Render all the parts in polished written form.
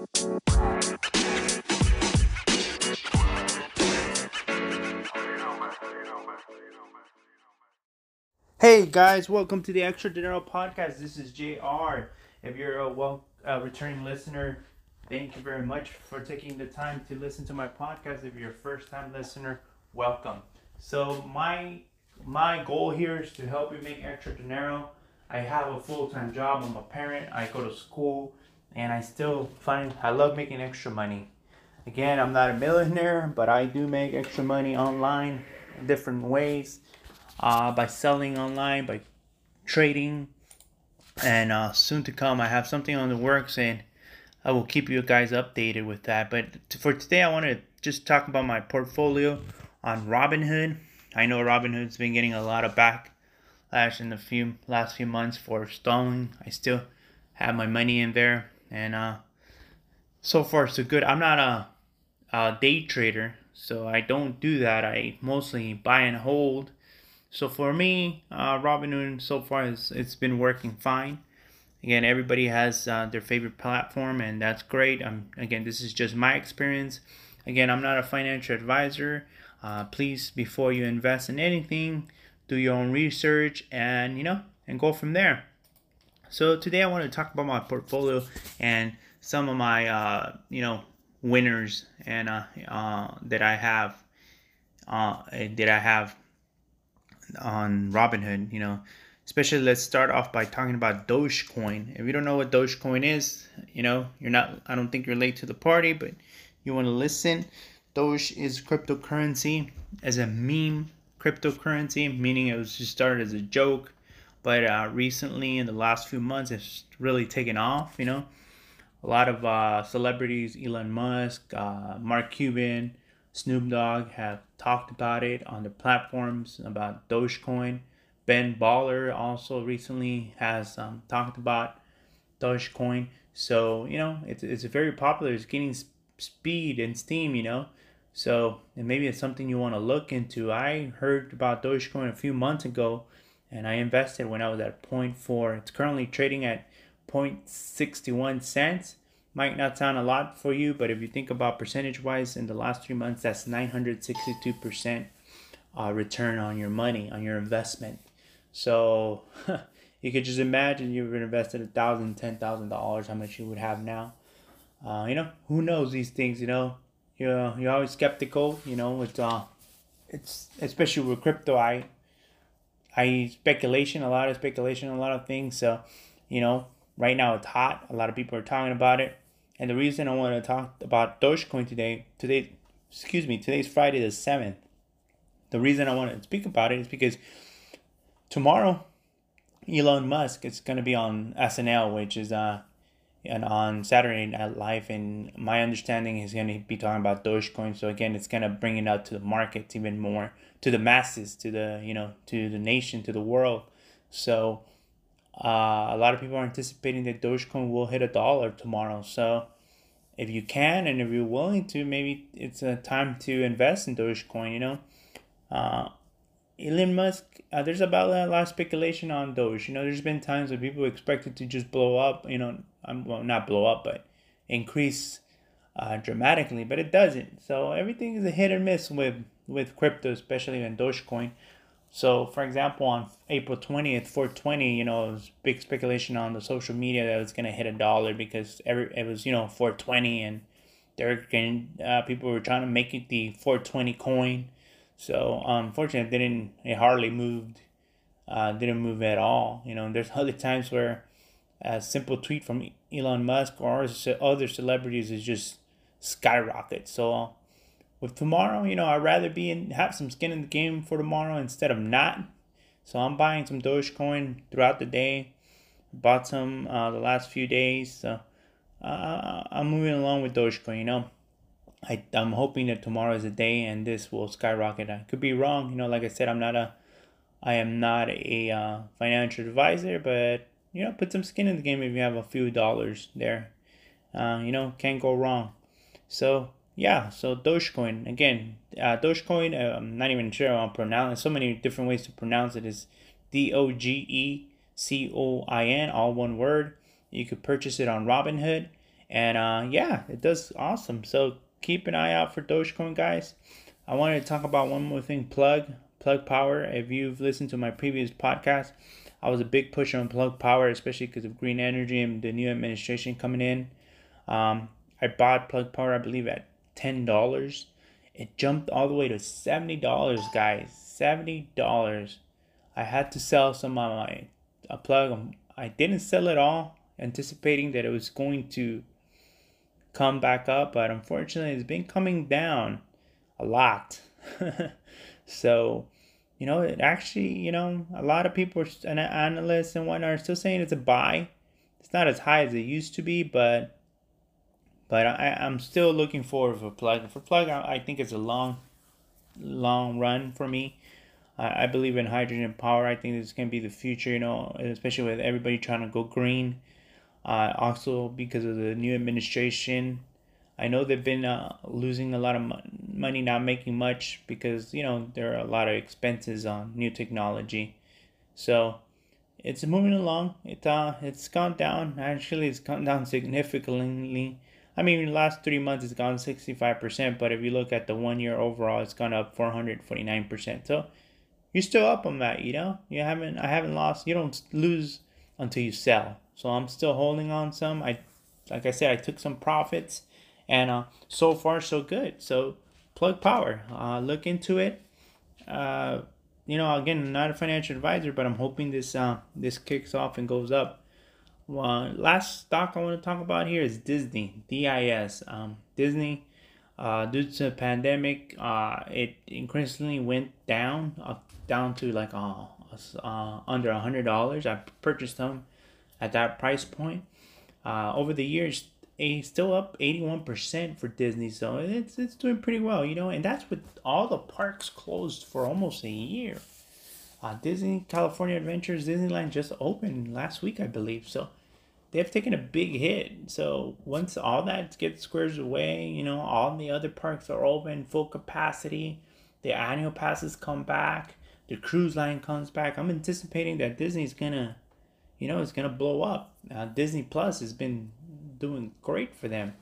Hey guys, welcome to the Extra Dinero podcast. This is JR. If you're a returning listener, thank you very much for taking the time to listen to my podcast. If you're a first time listener, welcome. So my goal here is to help you make extra dinero. I have a full-time job. I'm a parent. I go to school, and I still find I love making extra money. Again, I'm not a millionaire, but I do make extra money online in different ways, by selling online, by trading, and soon to come, I have something on the works, and I will keep you guys updated with that. But for today, I want to just talk about my portfolio on Robinhood. I know Robinhood's been getting a lot of backlash in the last few months for stalling. I still have my money in there, and so far so good. I'm not a day trader, so I don't do that. I mostly buy and hold. So for me, Robinhood so far it's been working fine. Again, everybody has their favorite platform, and that's great. Again, this is just my experience. Again, I'm not a financial advisor. Please, before you invest in anything, do your own research, and and go from there. So today I want to talk about my portfolio and some of my winners and that I have on Robinhood. Especially, let's start off by talking about Dogecoin. If you don't know what Dogecoin is, you're not. I don't think you're late to the party, but you want to listen. Doge is cryptocurrency as a meme cryptocurrency, meaning it was just started as a joke, but recently in the last few months, it's really taken off. A lot of celebrities, Elon Musk, Mark Cuban, Snoop Dogg, have talked about it on their platforms about Dogecoin. Ben Baller also recently has talked about Dogecoin. So it's very popular. It's gaining speed and steam. So and maybe it's something you want to look into. I heard about Dogecoin a few months ago, and I invested when I was at point 0.4. It's currently trading at 0.61 cents. Might not sound a lot for you, but if you think about percentage wise in the last 3 months, that's 962% return on your money, on your investment. So you could just imagine you've invested $1,000, $10,000, how much you would have now. Who knows these things? You're always skeptical. It's especially with crypto. I speculation, a lot of speculation, a lot of things. So, right now it's hot. A lot of people are talking about it. And the reason I want to talk about Dogecoin today's Friday the 7th. The reason I want to speak about it is because tomorrow, Elon Musk is going to be on SNL, which is and on Saturday Night Live, and my understanding he's going to be talking about Dogecoin. So again, it's going to bring it out to the markets even more, to the masses, to the nation, to the world. So a lot of people are anticipating that Dogecoin will hit $1 tomorrow. So if you can and if you're willing to, maybe it's a time to invest in Dogecoin. Uh, Elon Musk, there's about a lot of speculation on Doge. There's been times when people expect it to just blow up. Well, not blow up, but increase dramatically, but it doesn't. So everything is a hit or miss with crypto, especially in Dogecoin. So, for example, on April 20th, 420, it was big speculation on the social media that it's going to hit $1 because it was, 420, and people were trying to make it the 420 coin. So, unfortunately, it hardly moved, didn't move at all. There's other times where a simple tweet from Elon Musk or other celebrities is just skyrocket. So, with tomorrow, I'd rather have some skin in the game for tomorrow instead of not. So I'm buying some Dogecoin throughout the day. Bought some the last few days. So I'm moving along with Dogecoin. I'm hoping that tomorrow is the day and this will skyrocket. I could be wrong. Like I said, I am not a financial advisor, but put some skin in the game if you have a few dollars there. Can't go wrong. So yeah, so Dogecoin again. Dogecoin. I'm not even sure how to pronounce. There's so many different ways to pronounce it. Is Dogecoin, all one word. You could purchase it on Robinhood, And yeah, it does awesome. So keep an eye out for Dogecoin, guys. I wanted to talk about one more thing, Plug Power. If you've listened to my previous podcast, I was a big pusher on Plug Power, especially because of green energy and the new administration coming in. I bought Plug Power, I believe, at $10. It jumped all the way to $70, guys. $70. I had to sell some of my plug. I didn't sell it all, anticipating that it was going to come back up, but unfortunately, it's been coming down a lot. So, it actually, a lot of people and analysts and whatnot are still saying it's a buy. It's not as high as it used to be, but I'm still looking forward for Plug. For Plug, I think it's a long run for me. I believe in hydrogen power. I think this can be the future, especially with everybody trying to go green. Also, because of the new administration, I know they've been losing a lot of money, not making much because, there are a lot of expenses on new technology. So it's moving along. It's gone down. Actually, it's gone down significantly. I mean, in the last 3 months, it's gone 65%. But if you look at the 1 year overall, it's gone up 449%. So you're still up on that, I haven't lost. You don't lose until you sell. So I'm still holding on some. Like I said, I took some profits, and so far so good. So Plug Power, look into it. Again, I'm not a financial advisor, but I'm hoping this kicks off and goes up. Last stock I want to talk about here is Disney, DIS. Disney, due to the pandemic, it increasingly went down to like under $100. I purchased them at that price point. Over the years, it's still up 81% for Disney, so it's doing pretty well, and that's with all the parks closed for almost a year. Disney California Adventures Disneyland just opened last week, I believe, so they've taken a big hit. So once all that gets squared away, all the other parks are open, full capacity, the annual passes come back, the cruise line comes back. I'm anticipating that Disney's gonna, it's gonna blow up. Disney Plus has been doing great for them.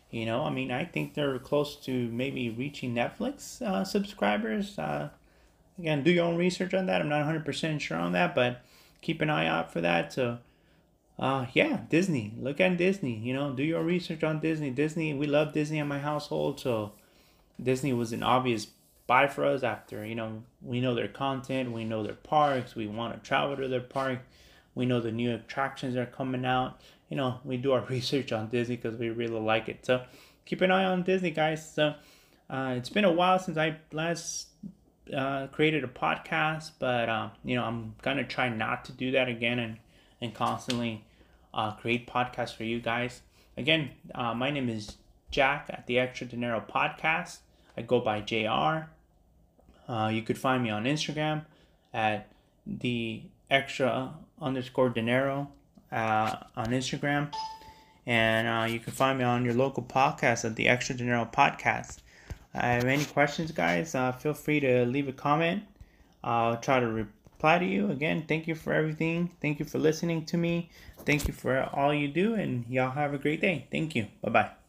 I think they're close to maybe reaching Netflix subscribers. Again, do your own research on that. I'm not 100% sure on that, but keep an eye out for that. So, yeah, Disney. Look at Disney. Do your research on Disney. Disney, we love Disney in my household, so Disney was an obvious buy for us after, we know their content, we know their parks, we want to travel to their park, we know the new attractions are coming out. We do our research on Disney because we really like it. So keep an eye on Disney, guys. So it's been a while since I last created a podcast, but I'm gonna try not to do that again and constantly create podcasts for you guys. Again, my name is Jack at the Extra Dinero Podcast. I go by JR. You could find me on Instagram at the extra_dinero on Instagram, and you can find me on your local podcast at the Extra Dinero Podcast. I have any questions, guys, feel free to leave a comment. I'll try to reply to you. Again, thank you for everything. Thank you for listening to me. Thank you for all you do, and y'all have a great day. Thank you. Bye-bye.